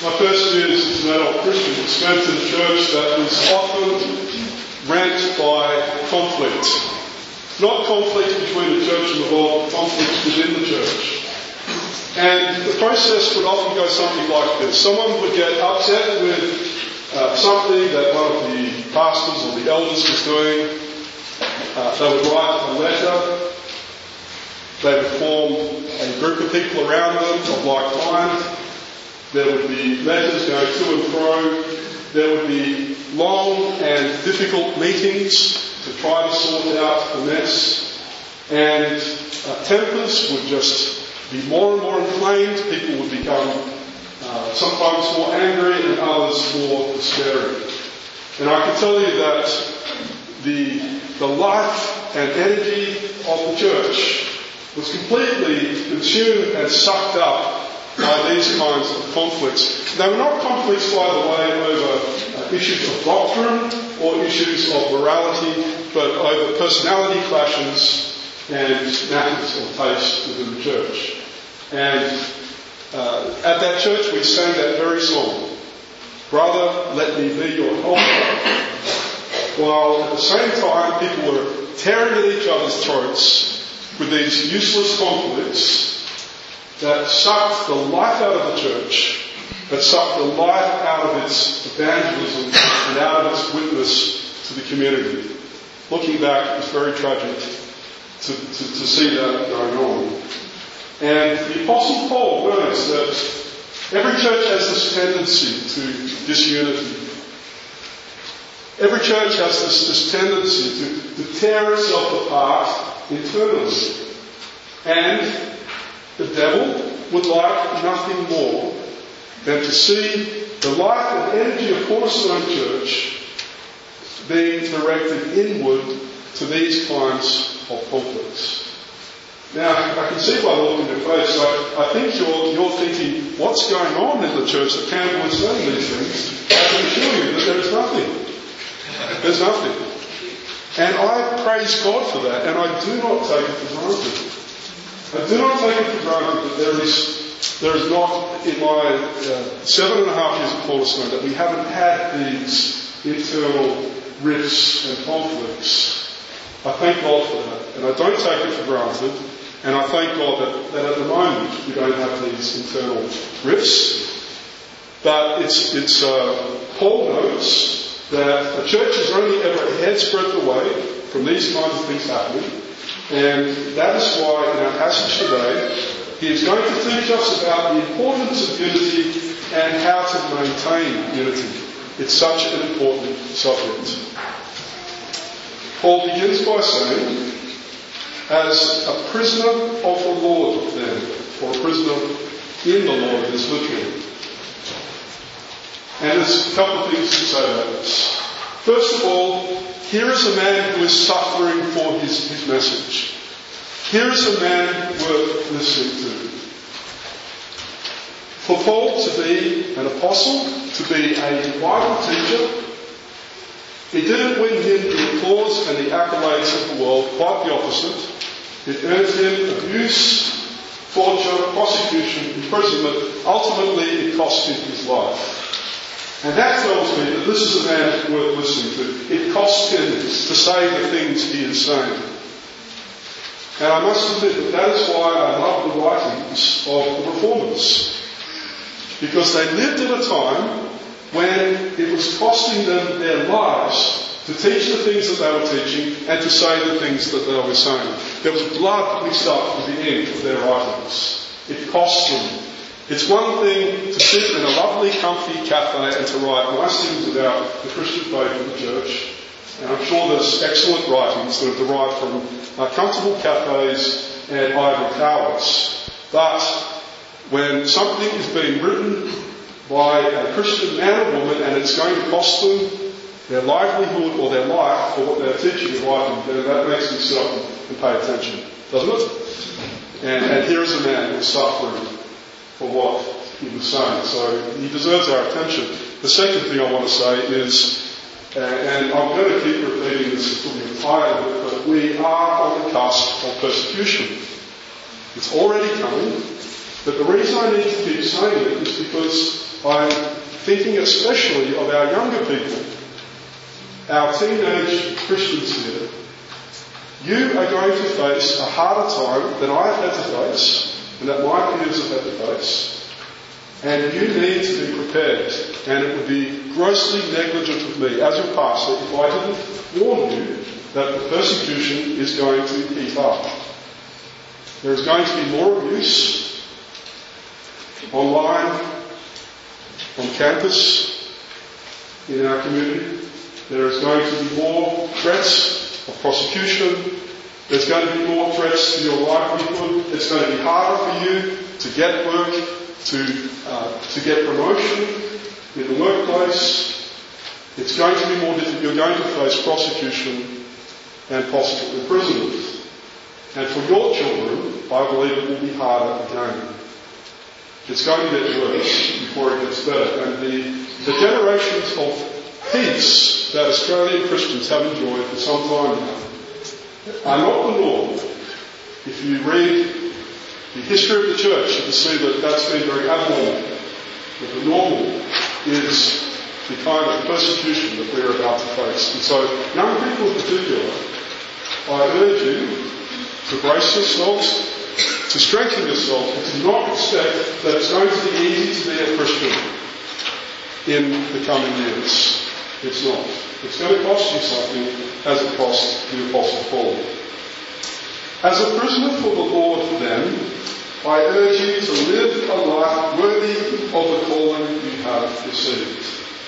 My first years as an adult Christian was spent in a church that was often rent by conflict. Not conflict between the church and the world, but conflict within the church. And the process would often go something like this. Someone would get upset with something that one of the pastors or the elders was doing. They would write a letter. They would form a group of people around them of like mind. There would be letters going to and fro. There would be long and difficult meetings to try to sort out the mess. And tempers would just be more and more inflamed. People would become sometimes more angry and others more despairing. And I can tell you that the life and energy of the church was completely consumed and sucked up by these kinds of conflicts. They were not conflicts, by the way, over issues of doctrine or issues of morality, but over personality clashes and matters of taste within the church. And at that church we sang that very song, "Brother, let me be your helper," while at the same time people were tearing at each other's throats with these useless conflicts that sucked the life out of the church, that sucked the life out of its evangelism and out of its witness to the community. Looking back, it was very tragic to see that going on. And the Apostle Paul warns that every church has this tendency to disunity. Every church has this tendency to tear itself apart internally. And the devil would like nothing more than to see the life and energy of Cornerstone Church being directed inward to these kinds of conflicts. Now, I can see by the look in your face, I think you're thinking, what's going on in the church that Campbell is saying these things? I can assure you that there is nothing. There's nothing. And I praise God for that, and I do not take it for granted. I do not take it for granted that there is not, in my 7.5 years at Cornerstone, that we haven't had these internal rifts and conflicts. I thank God for that, and I don't take it for granted, and I thank God that at the moment we don't have these internal rifts. But Paul notes that the church is only ever a hair's breadth away from these kinds of things happening. And that is why in our passage today, he is going to teach us about the importance of unity and how to maintain unity. It's such an important subject. Paul begins by saying, as a prisoner of the Lord then, or a prisoner in the Lord is literally. And there's a couple of things to say about this. First of all, here is a man who is suffering for his message. Here is a man worth listening to. For Paul to be an apostle, to be a Bible teacher, it didn't win him the applause and the accolades of the world, quite the opposite. It earned him abuse, torture, prosecution, imprisonment. Ultimately, it cost him his life. And that tells me that this is a man worth listening to. It cost him to say the things he is saying. And I must admit that is why I love the writings of the Reformers. Because they lived at a time when it was costing them their lives to teach the things that they were teaching and to say the things that they were saying. There was blood mixed up with the end of their writings. It cost them. It's one thing to sit in a lovely, comfy cafe and to write nice things about the Christian faith of the church. And I'm sure there's excellent writings that are derived from comfortable cafes and ivory towers. But when something is being written by a Christian man or woman and it's going to cost them their livelihood or their life for what they're teaching and writing, then that makes them sit up and pay attention, doesn't it? And here is a man who's suffering for what he was saying. So he deserves our attention. The second thing I want to say is, and I'm going to keep repeating this until you're tired of it, but we are on the cusp of persecution. It's already coming. But the reason I need to keep saying it is because I'm thinking especially of our younger people, our teenage Christians here. You are going to face a harder time than I have had to face, and that my peers have had to face. And you need to be prepared. And it would be grossly negligent of me, as your pastor, if I didn't warn you that the persecution is going to heat up. There is going to be more abuse online, on campus, in our community. There is going to be more threats of prosecution. There's going to be more threats to your livelihood. It's going to be harder for you to get work, to get promotion in the workplace. It's going to be more difficult. You're going to face prosecution and possible imprisonment. And for your children, I believe it will be harder again. It's going to get worse before it gets better. And the generations of peace that Australian Christians have enjoyed for some time now are not the norm. If you read the history of the church, you can see that that's been very abnormal. But the normal is the kind of persecution that we're about to face. And so, young people in particular, I urge you to brace yourselves, to strengthen yourselves, and to not expect that it's going to be easy to be a Christian in the coming years. It's not. It's going to cost you something, as it cost the Apostle Paul. As a prisoner for the Lord, then, I urge you to live a life worthy of the calling you have received.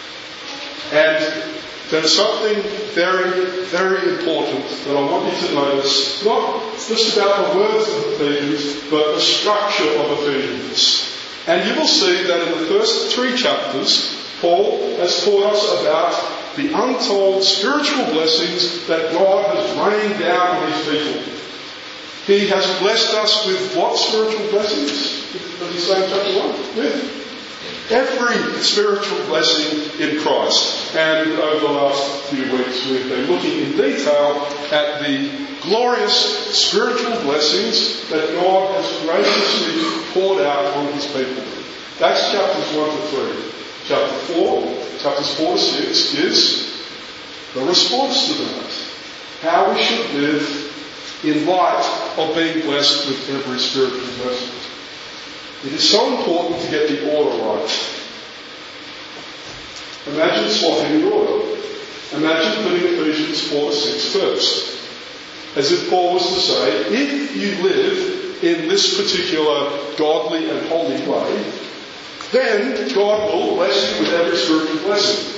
And there's something very, very important that I want you to notice, not just about the words of Ephesians, but the structure of Ephesians. And you will see that in the first 3 chapters, Paul has taught us about the untold spiritual blessings that God has rained down on his people. He has blessed us with what spiritual blessings? Does he say in chapter 1? With every spiritual blessing in Christ. And over the last few weeks we've been looking in detail at the glorious spiritual blessings that God has graciously poured out on his people. That's chapters 1 to 3. Chapters 4 to 6 is the response to that. How we should live in light of being blessed with every spiritual blessing. It is so important to get the order right. Imagine swapping the order. Imagine putting Ephesians 4 to 6 first. As if Paul was to say, if you live in this particular godly and holy way, then God will bless you with every spiritual blessing.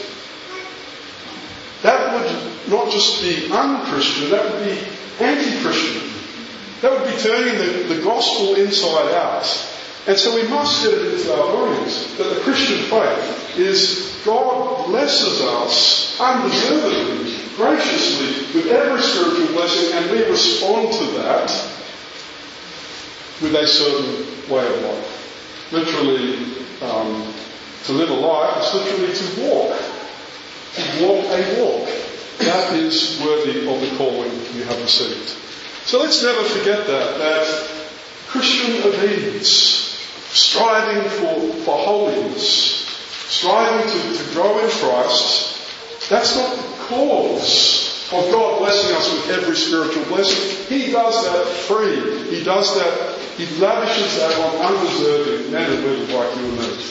That would not just be un-Christian, that would be anti-Christian. That would be turning the gospel inside out. And so we must get it into our minds that the Christian faith is God blesses us undeservedly, graciously, with every spiritual blessing, and we respond to that with a certain way of life. Literally, to live a life is literally to walk. To walk a walk. That is worthy of the calling you have received. So let's never forget that Christian obedience, striving for holiness, striving to grow in Christ, that's not the cause of God blessing us with every spiritual blessing. He does that free. He does that, he lavishes that on undeserving men and women like you and me.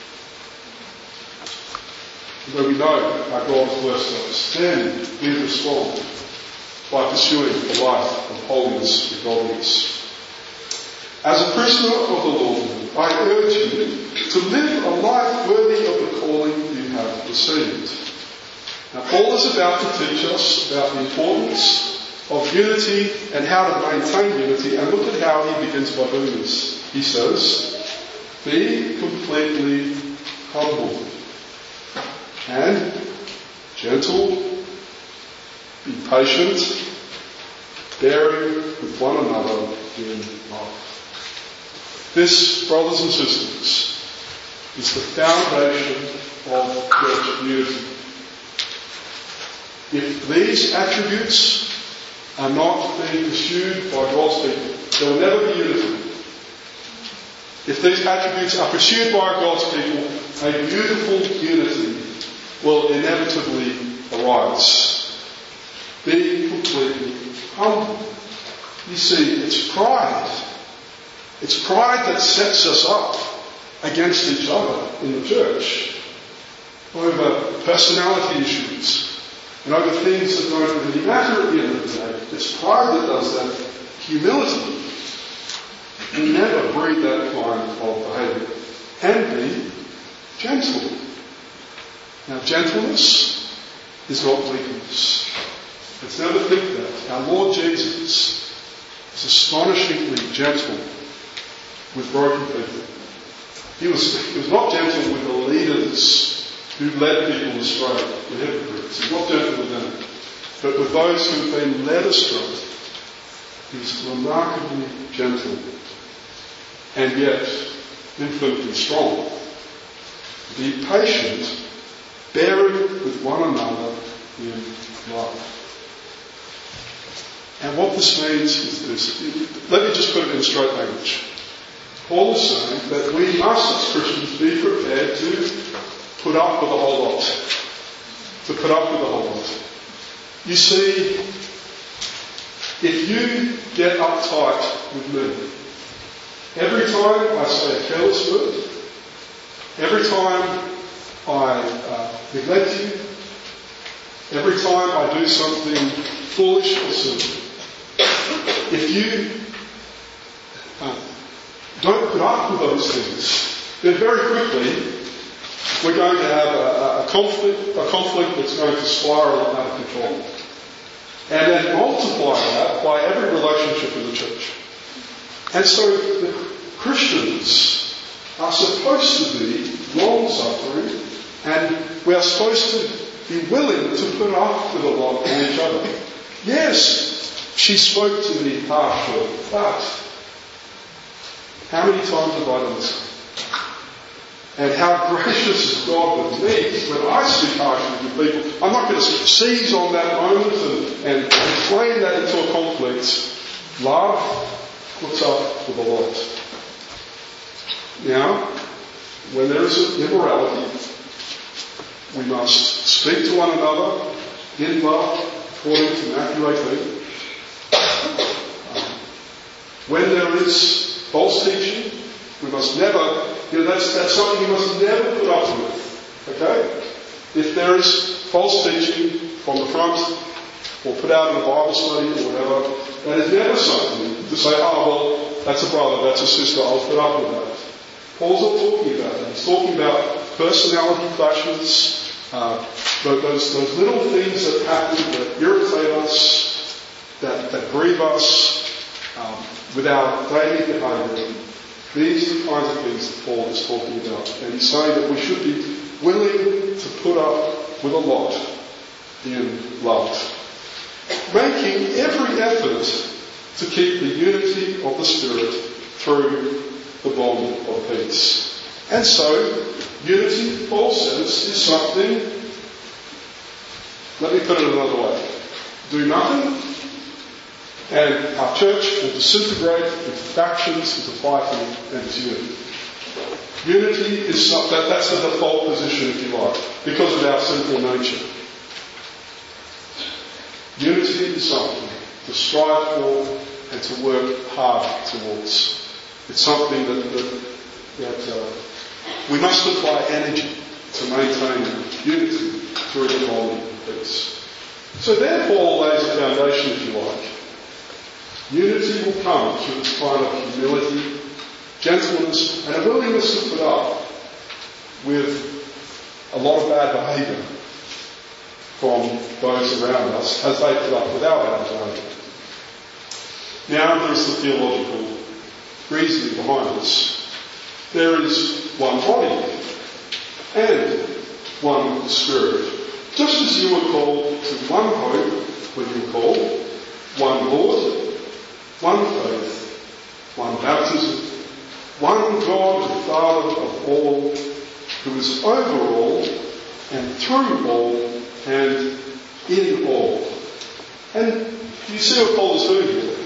Where we know our God has blessed us, then we respond by pursuing a life of holiness and godliness. As a prisoner of the Lord, I urge you to live a life worthy of the calling you have received. Now, Paul is about to teach us about the importance of unity and how to maintain unity, and look at how he begins by doing this. He says, be completely humble and gentle, be patient, bearing with one another in love. This, brothers and sisters, is the foundation of church unity. If these attributes are not being pursued by God's people, there will never be unity. If these attributes are pursued by God's people a beautiful unity will inevitably arise. Be completely humble. You see, it's pride. It's pride that sets us up against each other in the church over personality issues and over things that don't really matter at the end of the day. It's pride that does that. Humility will never breed that kind of behaviour. And be gentle. Now, gentleness is not weakness. Let's never think that. Our Lord Jesus is astonishingly gentle with broken people. He was not gentle with the leaders who led people astray, the hypocrites. He's not gentle with them. But with those who have been led astray, he's remarkably gentle and yet infinitely strong. Be patient, bearing with one another in love. And what this means is this. Let me just put it in straight language. Paul is saying that we must, as Christians, be prepared to put up with a whole lot. To put up with a whole lot. You see, if you get uptight with me, every time I say a careless word, every time I neglect you, every time I do something foolish or silly, if you don't put up with those things, then very quickly we're going to have a conflict that's going to spiral out of control. And then multiply that by every relationship in the church. And so the Christians are supposed to be long-suffering, and we are supposed to be willing to put up with a lot on each other. Yes, she spoke to me harshly, but how many times have I done this? And how gracious is God with me when I speak harshly to people. I'm not going to seize on that moment and inflame that into a conflict. Love puts up with a lot. Now, when there is immorality, we must speak to one another in love, according to Matthew 18. When there is false teaching, we must never, that's something you must never put up with. Okay? If there is false teaching from the front, or put out in a Bible study or whatever, that is never something to say, oh, well, that's a brother, that's a sister, I'll put up with that. Paul's not talking about that. He's talking about personality clashes, those little things that happen that irritate us, that grieve us, with our daily behaviour. These are the kinds of things that Paul is talking about. And he's saying that we should be willing to put up with a lot in love. Making every effort to keep the unity of the Spirit through the bond of peace. And so, unity, Paul says, is something, let me put it another way. Do nothing, and our church will disintegrate into factions, into fighting, and disunity. Unity is something, that's the default position, if you like, because of our sinful nature. Unity is something to strive for and to work hard towards. It's something that we must apply energy to maintain unity through the bond of peace. So there Paul lays a foundation, if you like. Unity will come through this kind of humility, gentleness, and a willingness to put up with a lot of bad behaviour from those around us as they put up with our bad behaviour. Now there's the theological reasoning behind this. There is one body and one Spirit. Just as you were called to one hope when you were called, one Lord, one faith, one baptism, one God and Father of all, who is over all and through all and in all. And you see what Paul is doing here?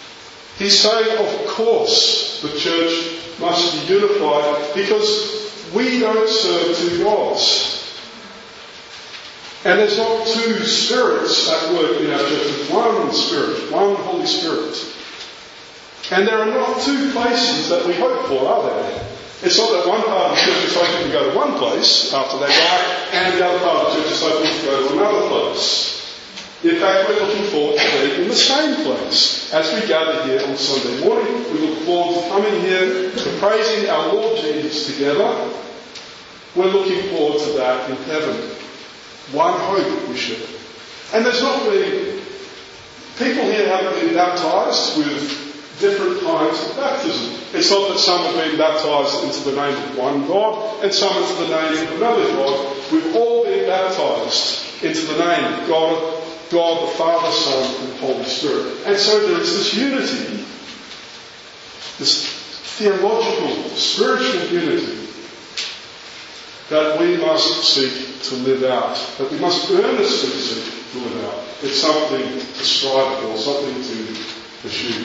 He's saying, of course, the church must be unified because we don't serve two gods. And there's not two spirits at work in our church. There's one Spirit, one Holy Spirit. And there are not two places that we hope for, are there? It's not that one part of the church is hoping to go to one place after they die, and the other part of the church is hoping to go to another place. In fact, we're looking forward to being in the same place. As we gather here on Sunday morning, we look forward to coming here to praising our Lord Jesus together. We're looking forward to that in heaven. One hope we share. And there's not been... People here haven't been baptised with different kinds of baptism. It's not that some have been baptised into the name of one God and some into the name of another God. We've all been baptised into the name of God the Father, Son and Holy Spirit. And so there is this unity, this theological, spiritual unity that we must seek to live out, that we must earnestly seek to live out. It's something to strive for, something to pursue.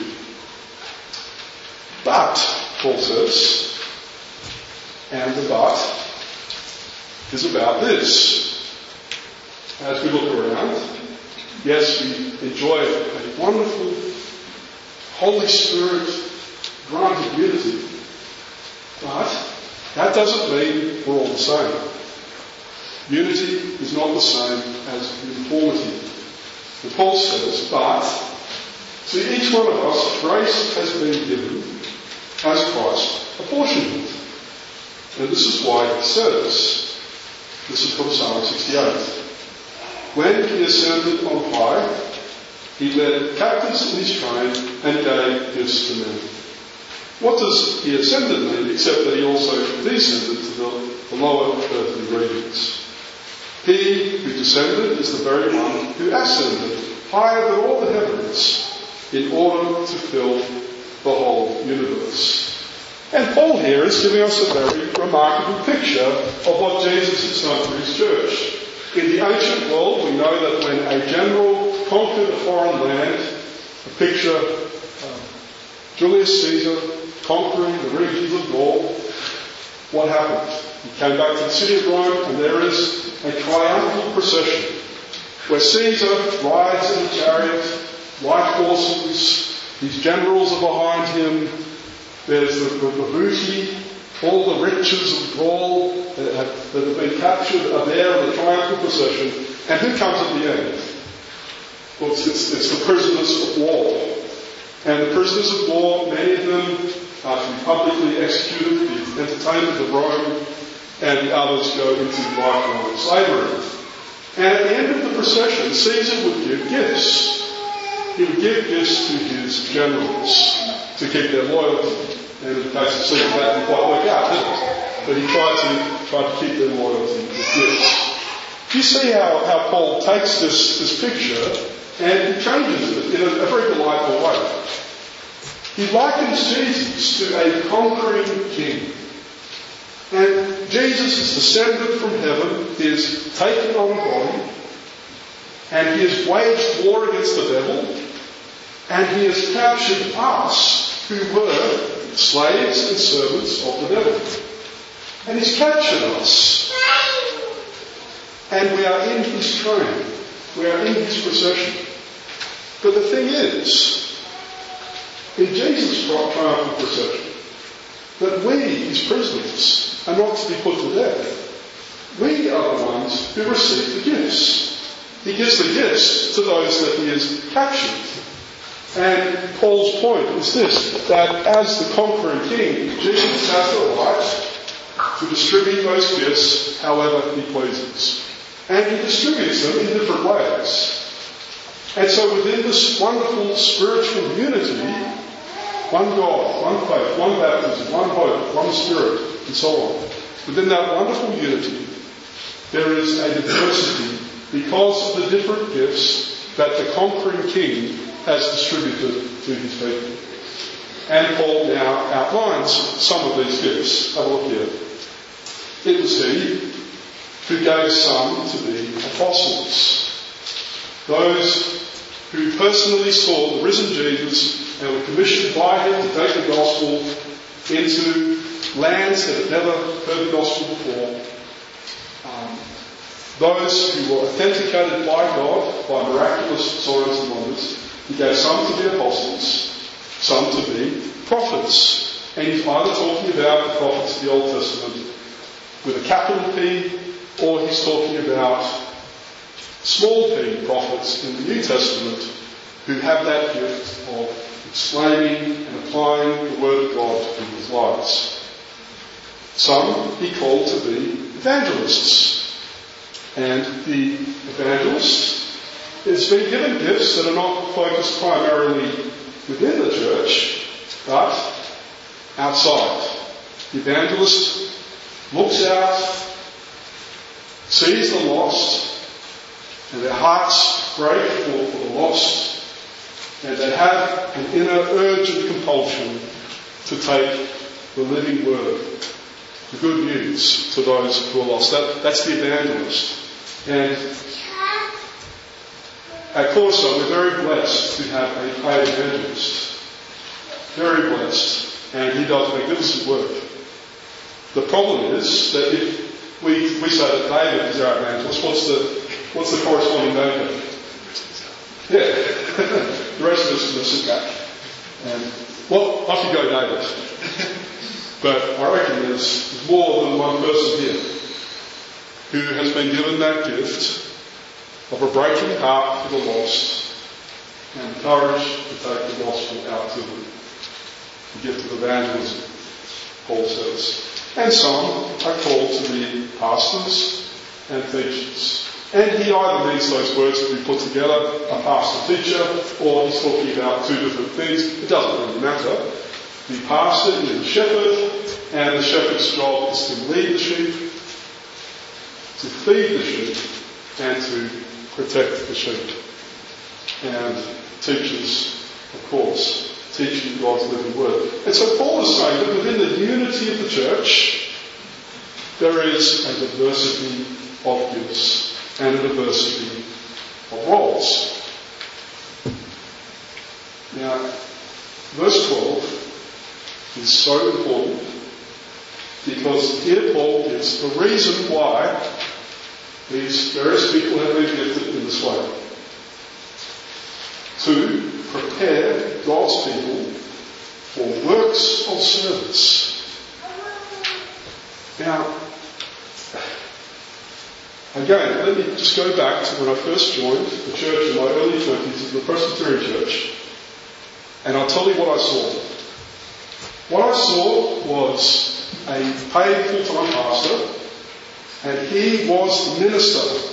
But, Paul says, and the but is about this. As we look around, yes, we enjoy a wonderful, Holy Spirit granted unity, but that doesn't mean we're all the same. Unity is not the same as uniformity. And Paul says, but to each one of us, grace has been given as Christ apportioned it. And this is why he says, this is from Psalm 68, when he ascended on high, he led captives in his train and gave gifts to men. What does he ascended mean, except that he also descended to the lower earthly regions? He who descended is the very one who ascended higher than all the heavens in order to fill the whole universe. And Paul here is giving us a very remarkable picture of what Jesus has done for his church. In the ancient world, we know that when a general conquered a foreign land, a picture, Julius Caesar conquering the regions of Gaul, what happened? He came back to the city of Rome, and there is a triumphal procession where Caesar rides in a chariot, white horses, his generals are behind him, there's the booty, all the riches of Gaul that have been captured are there in the triumphal procession. And who comes at the end? Well, it's the prisoners of war. And the prisoners of war, many of them are to be publicly executed, the entertainment of Rome, and the others go into lifelong slavery. And at the end of the procession, Caesar would give gifts. He would give gifts to his generals to keep their loyalty. And in the case of Caesar, that didn't quite work out, did it? But he tried to keep their loyalty with gifts. Do you see how Paul takes this picture and he changes it in a very delightful way? He likens Jesus to a conquering king. And Jesus is descended from heaven, he has taken on a body, and he has waged war against the devil, and he has captured us who were slaves and servants of the devil. And he's captured us. And we are in his train. We are in his procession. But the thing is, in Jesus' triumphal procession, that we, his prisoners, are not to be put to death. We are the ones who receive the gifts. He gives the gifts to those that he has captured. And Paul's point is this, that as the conquering king, Jesus has the right to distribute those gifts however he pleases. And he distributes them in different ways. And so within this wonderful spiritual unity, one God, one faith, one baptism, one hope, one Spirit, and so on. Within that wonderful unity, there is a diversity because of the different gifts that the conquering king has distributed to his people. And Paul now outlines some of these gifts. Have a look here. It was he who gave some to be apostles. Those who personally saw the risen Jesus and were commissioned by him to take the gospel into lands that had never heard the gospel before. Those who were authenticated by God by miraculous signs and wonders. He gave some to be apostles, some to be prophets. And he's either talking about the prophets of the Old Testament with a capital P, or he's talking about small p prophets in the New Testament who have that gift of explaining and applying the Word of God to people's lives. Some he called to be evangelists. And the evangelist has been given gifts that are not focused primarily within the church, but outside. The evangelist looks out, sees the lost, and their hearts break for the lost, and they have an inner urgent compulsion to take the living word, the good news to those who are lost. That's the evangelist. And at Cornerstone, we're very blessed to have a paid evangelist. Very blessed. And he does magnificent work. The problem is that if we say that David is our evangelist, what's the corresponding David? Yeah. The rest of us will sit back. And, well, off you go, David. But I reckon there's more than one person here who has been given that gift of a breaking heart for the lost and courage to take the gospel out to them. The gift of evangelism, Paul says. And some are called to be pastors and teachers. And he either needs those words to be put together, a pastor-teacher, or he's talking about two different things. It doesn't really matter. The pastor is a shepherd, and the shepherd's job is to lead the sheep, to feed the sheep, and to protect the sheep. And teachers, of course, teaching God's living word. And so Paul is saying that within the unity of the church, there is a diversity of gifts and a diversity of roles. Now, verse 12 is so important because here Paul gives the reason why these various people have been gifted in this way. To prepare God's people for works of service. Now, again, let me just go back to when I first joined the church in my early 20s, the Presbyterian Church, and I'll tell you what I saw. What I saw was a paid full-time pastor, and he was the minister.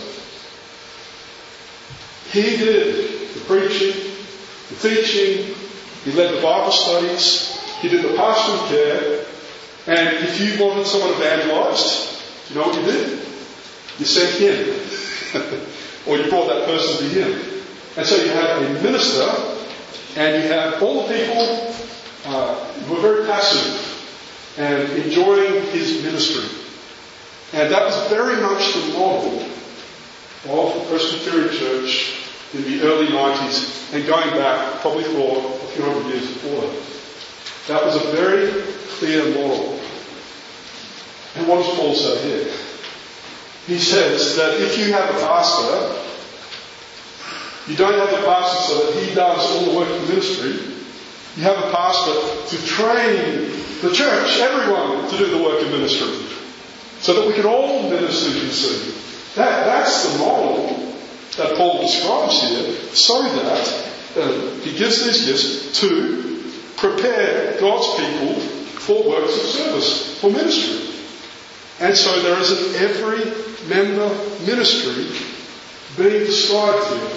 He did the preaching, the teaching, he led the Bible studies, he did the pastoral care, and if you wanted someone evangelised, do you know what you did? You sent him. Or you brought that person to him. And so you had a minister, and you had all the people who were very passive and enjoying his ministry. And that was very much the model of the Presbyterian Church in the early 90s and going back probably for a few hundred years before that. That was a very clear model. And what does Paul say here? He says that if you have a pastor, you don't have a pastor so that he does all the work of the ministry. You have a pastor to train the church, everyone, to do the work of ministry. So that we can all minister, you see. That's the model that Paul describes here, so that he gives these gifts to prepare God's people for works of service, for ministry. And so there is in every member ministry being described here.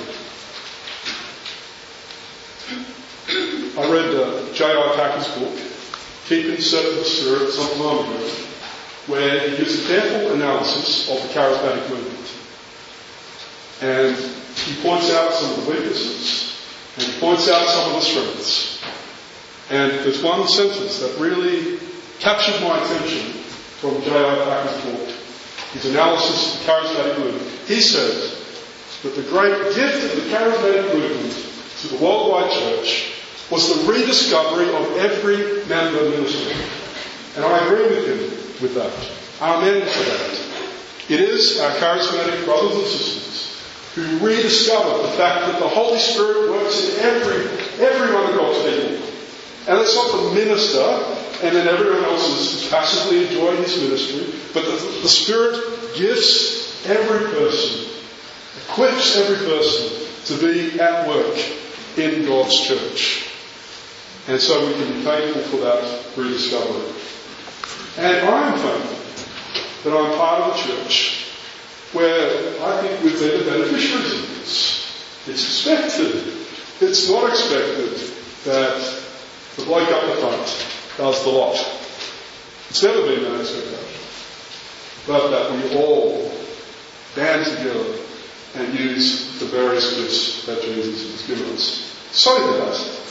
I read J.I. Packer's book, Keeping Certain the Spirit, some time ago, where he gives a careful analysis of the charismatic movement. And he points out some of the weaknesses, and he points out some of the strengths. And there's one sentence that really captured my attention from J.I. Packer's book, his analysis of the charismatic movement. He says that the great gift of the charismatic movement to the worldwide church was the rediscovery of every member ministry. And I agree with him with that. Amen for that. It is our charismatic brothers and sisters who rediscover the fact that the Holy Spirit works in every one of God's people. And it's not the minister and then everyone else is passively enjoying his ministry, but the Spirit gifts every person, equips every person to be at work in God's church. And so we can be thankful for that rediscovery. And I am thankful that I'm part of a church where I think we've been the beneficiaries of this. It's expected. It's not expected that the bloke up the front does the lot. It's never been an expectation. But that we all band together and use the various gifts that Jesus has given us. So that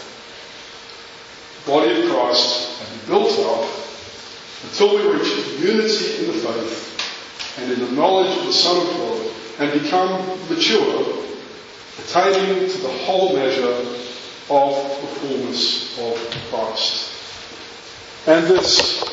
the body of Christ can be built up until we reach unity in the faith and in the knowledge of the Son of God and become mature, attaining to the whole measure of the fullness of Christ. And this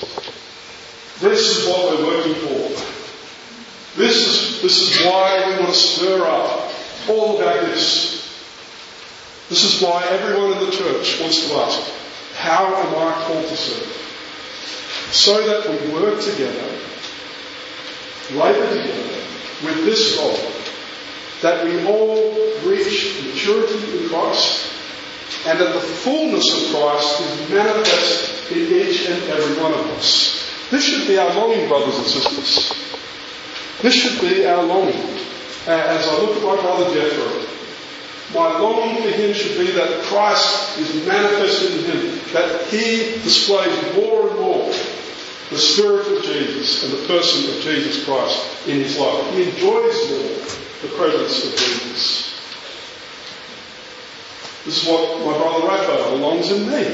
is what we're working for. This is why we want to stir up all of our gifts. This is why everyone in the church wants to ask, how am I called to serve? So that we work together, labour together with this goal, that we all reach maturity in Christ and that the fullness of Christ is manifest in each and every one of us. This should be our longing, brothers and sisters. This should be our longing. As I look at my brother Jethro, my longing for him should be that Christ is manifested in him, that he displays more and more the Spirit of Jesus and the person of Jesus Christ in his life. He enjoys more the presence of Jesus. This is what my brother Raphael longs in me.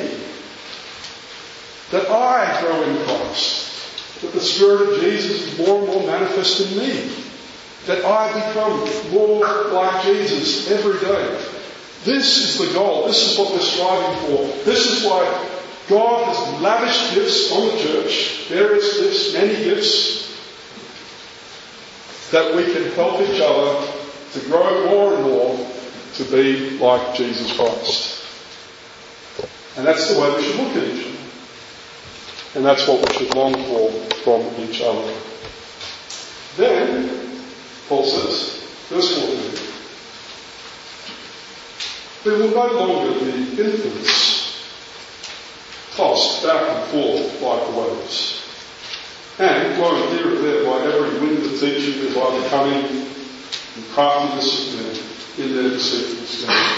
That I grow in Christ. That the Spirit of Jesus is more and more manifest in me. That I become more like Jesus every day. This is the goal. This is what we're striving for. This is why God has lavished gifts on the church, various gifts, many gifts, that we can help each other to grow more and more to be like Jesus Christ. And that's the way we should look at each other. And that's what we should long for from each other. Then, Paul says, verse 14, we will no longer be infants, tossed back and forth like the waves, and blown here and there by every wind of teaching and by the cunning and craftiness of men in their deceitful scheme.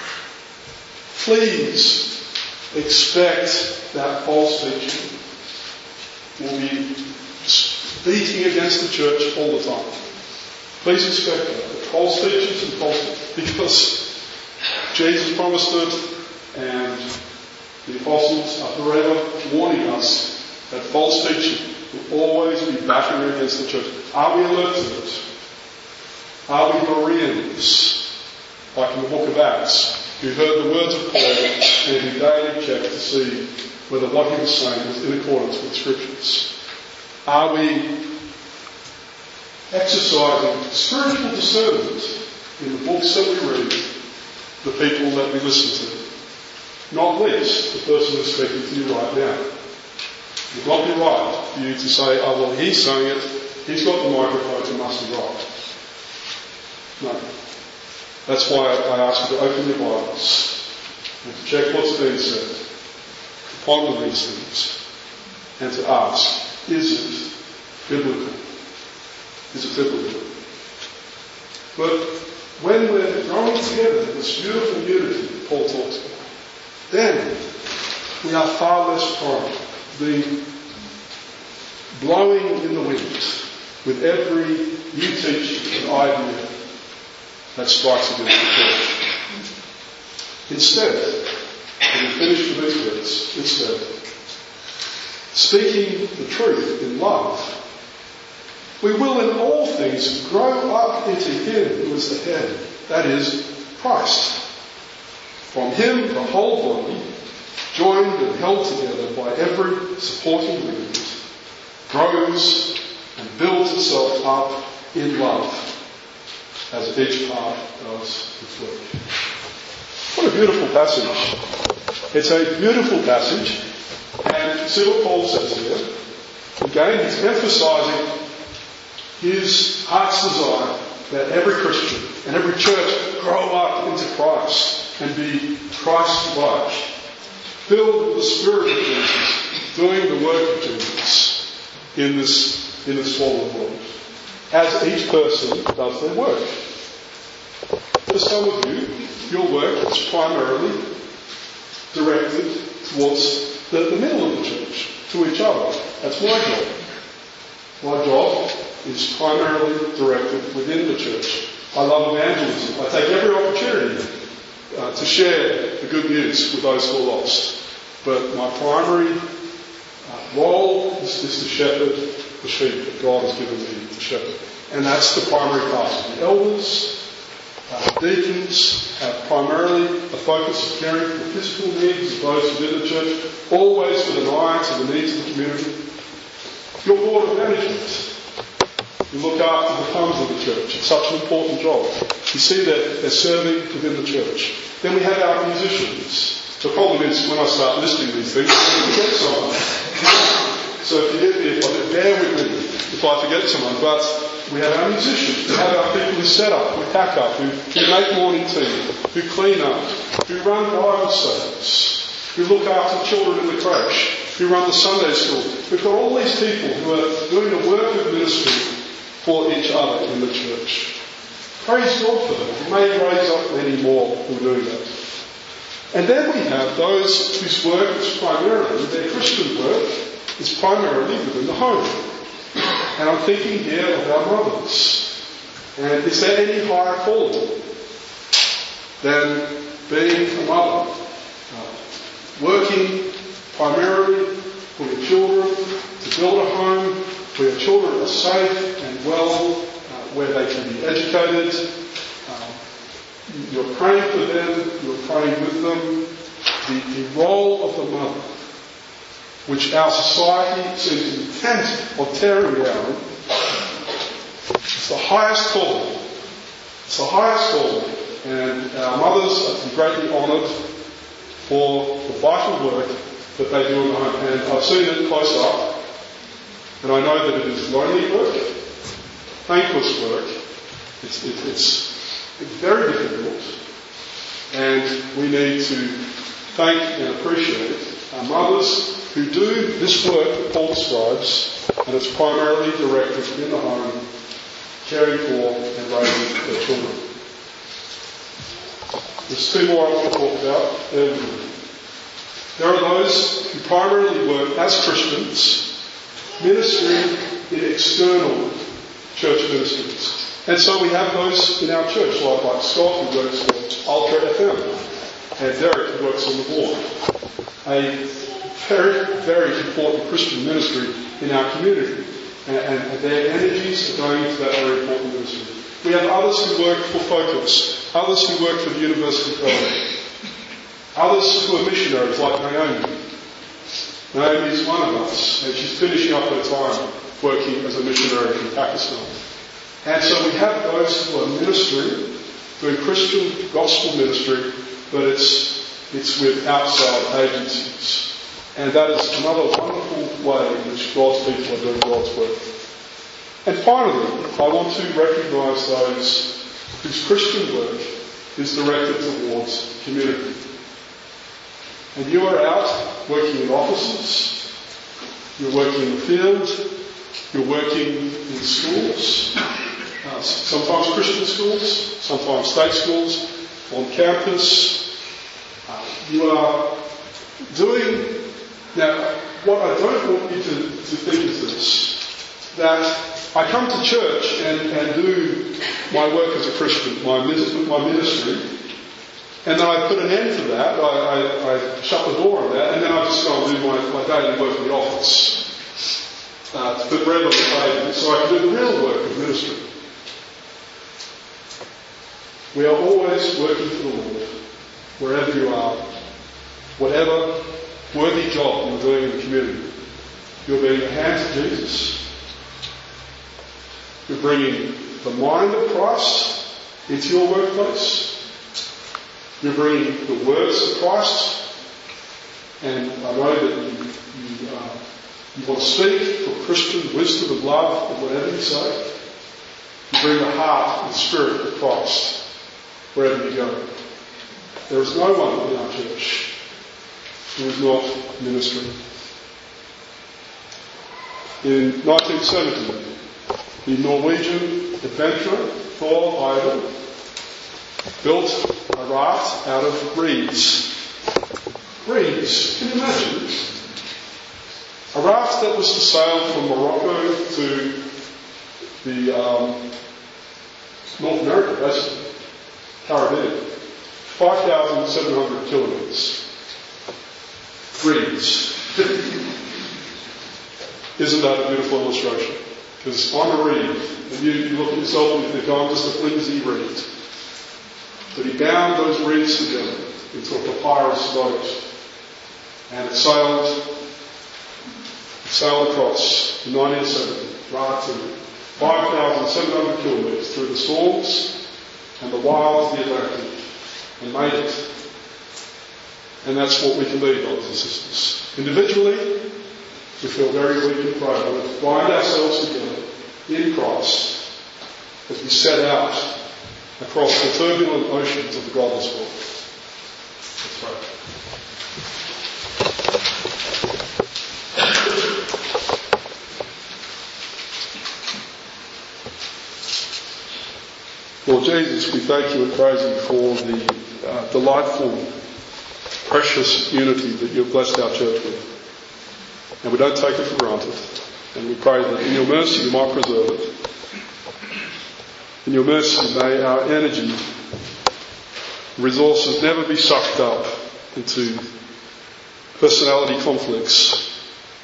Please expect that false teaching will be beating against the church all the time. Please expect that. False teachers and false, because Jesus promised it, and the apostles are forever warning us that false teaching will always be backing against the church. Are we alert to it? Are we Bereans, like in the book of Acts, who heard the words of Paul and who daily checked to see whether what he was saying was in accordance with Scriptures? Are we exercising spiritual discernment in the books that we read, the people that we listen to? Not least the person who's speaking to you right now. It would not be right for you to say, oh well, he's saying it, he's got the microphone, he must be right. No. That's why I ask you to open your Bibles and to check what's being said, to ponder these things, and to ask, is it biblical? Is it biblical? But when we're growing together in this beautiful unity that Paul talks about, then we are far less prone to being blowing in the wind with every new teaching and idea that strikes against the church. Instead, when we finish with these words, speaking the truth in love, we will in all things grow up into Him who is the head, that is, Christ. From Him the whole body, joined and held together by every supporting ligament, grows and builds itself up in love as each part does its work. What a beautiful passage. It's a beautiful passage, and see what Paul says here. Again, he's emphasising his heart's desire that every Christian and every church grow up into Christ and be Christ-like, filled with the Spirit of Jesus, doing the work of Jesus in this fallen world, as each person does their work. For some of you, your work is primarily directed towards the middle of the church, to each other. That's my job. My job is primarily directed within the church. I love evangelism. I take every opportunity to share the good news with those who are lost. But my primary role is to shepherd the sheep that God has given me to shepherd. And that's the primary task. The elders, deacons have primarily a focus of caring for the physical needs of those within the church, always with an eye to the needs of the community. Your board of management, you look after the funds of the church. It's such an important job. You see that they're serving within the church. Then we have our musicians. The problem is when I start listing these things, I forget someone. So forgive me bear with me if I forget someone. But we have our musicians, we have our people who set up, who pack up, who make morning tea, who clean up, who run Bible studies, who look after children in the creche, who run the Sunday school. We've got all these people who are doing the work of ministry for each other in the church. Praise God for them. We may raise up many more who are doing that. And then we have those whose work is primarily, their Christian work, is primarily within the home. And I'm thinking here of our mothers. And is there any higher calling than being a mother? Working primarily for your children, to build a home where your children are safe and well, where they can be educated. You're praying for them, you're praying with them. The role of the mother, which our society seems intent on tearing down, it's the highest calling. It's the highest calling. And our mothers are to be greatly honoured for the vital work that they do in the home. And I've seen it close up, and I know that it is lonely work, thankless work. It's very difficult, and we need to thank and appreciate our mothers who do this work that Paul describes, and it's primarily directed in the home, caring for and raising their children. There's two more I want to talk about. There are those who primarily work as Christians, ministering in external church ministries. And so we have those in our church, like Scott, who works for Ultra FM, and Derek, who works on the board. A very, very important Christian ministry in our community. And their energies are going into that very important ministry. We have others who work for Focus, others who work for the University College, others who are missionaries, like Naomi. Naomi is one of us, and she's finishing up her time working as a missionary in Pakistan. And so we have those who are ministering, doing Christian gospel ministry, but it's with outside agencies. And that is another wonderful way in which God's people are doing God's work. And finally, I want to recognise those whose Christian work is directed towards community. And you are out working in offices, you're working in the field, you're working in schools, sometimes Christian schools, sometimes state schools, on campus. You are doing... Now, what I don't want you to think is this, that I come to church and do my work as a Christian, my ministry, and then I put an end to that, I shut the door on that, and then I just go and do my daily work in the office, to put bread on the table, so I can do the real work of ministry. We are always working for the Lord, wherever you are, whatever worthy job you're doing in the community. You're being the hands of Jesus. You're bringing the mind of Christ into your workplace. You're bringing the words of Christ. And I know that you want to speak for Christian wisdom and love and whatever you say. You bring the heart and spirit of Christ wherever you go. There is no one in our church who is not ministering. In 1970, the Norwegian adventurer Thor Heyerdahl built a raft out of reeds. Reeds, can you imagine? A raft that was to sail from Morocco to the North America, basically, Caribbean. 5,700 kilometres. Reeds. Isn't that a beautiful illustration? Because I'm a reed, and you look at yourself and you think, I'm just a flimsy reed. But he bound those reeds together into a papyrus boat, and it sailed across in 1970, right to 5,700 kilometres through the storms and the wilds of the Atlantic, and made it. And that's what we can be, brothers and sisters. Individually, we feel very weak and frail. We bind ourselves together in Christ as we set out across the turbulent oceans of the godless world. Let's pray. Lord Jesus, we thank you and praise you for the delightful, precious unity that you've blessed our church with. And we don't take it for granted. And we pray that in your mercy you might preserve it. In your mercy may our energy, resources never be sucked up into personality conflicts.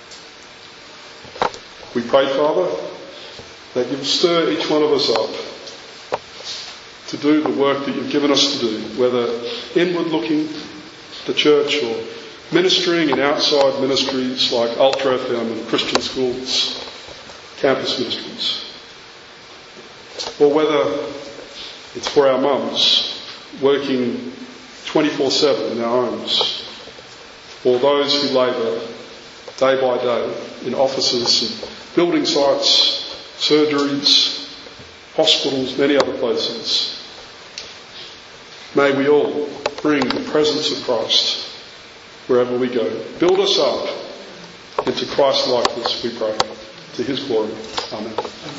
We pray, Father, that you will stir each one of us up to do the work that you've given us to do, whether inward looking, the church, or ministering in outside ministries like Ultra FM and Christian schools, campus ministries. Or whether it's for our mums working 24/7 in our homes, or those who labour day by day in offices and building sites, surgeries, hospitals, many other places. May we all bring the presence of Christ wherever we go. Build us up into Christ likeness, we pray, to his glory. Amen.